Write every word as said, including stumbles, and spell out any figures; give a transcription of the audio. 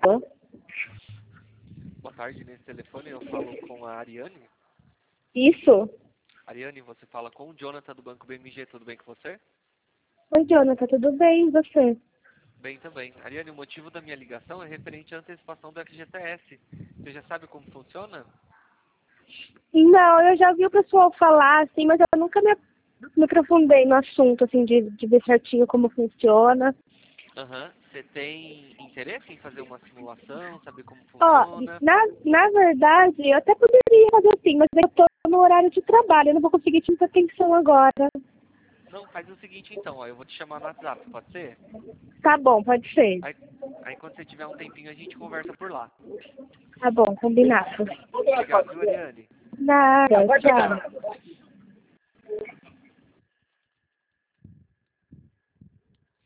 Boa tarde, nesse telefone eu falo com a Ariane. Isso. Ariane, você fala com o Jonathan do Banco B M G, tudo bem com você? Oi, Jonathan, tudo bem? E você? Bem também. Ariane, o motivo da minha ligação é referente à antecipação do F G T S. Você já sabe como funciona? Não, eu já vi o pessoal falar, assim, mas eu nunca me, me aprofundei no assunto, assim, de, de ver certinho como funciona. Aham. Uhum. Você tem interesse em fazer uma simulação, saber como Ó, funciona? na, na verdade, eu até poderia fazer assim, mas eu tô no horário de trabalho, eu não vou conseguir te dar atenção agora. Não, faz o seguinte então, ó, eu vou te chamar no WhatsApp, pode ser? Tá bom, pode ser. Aí, aí quando você tiver um tempinho a gente conversa por lá. Tá bom, combinado. Obrigado, viu, Ariane? Nada, tchau.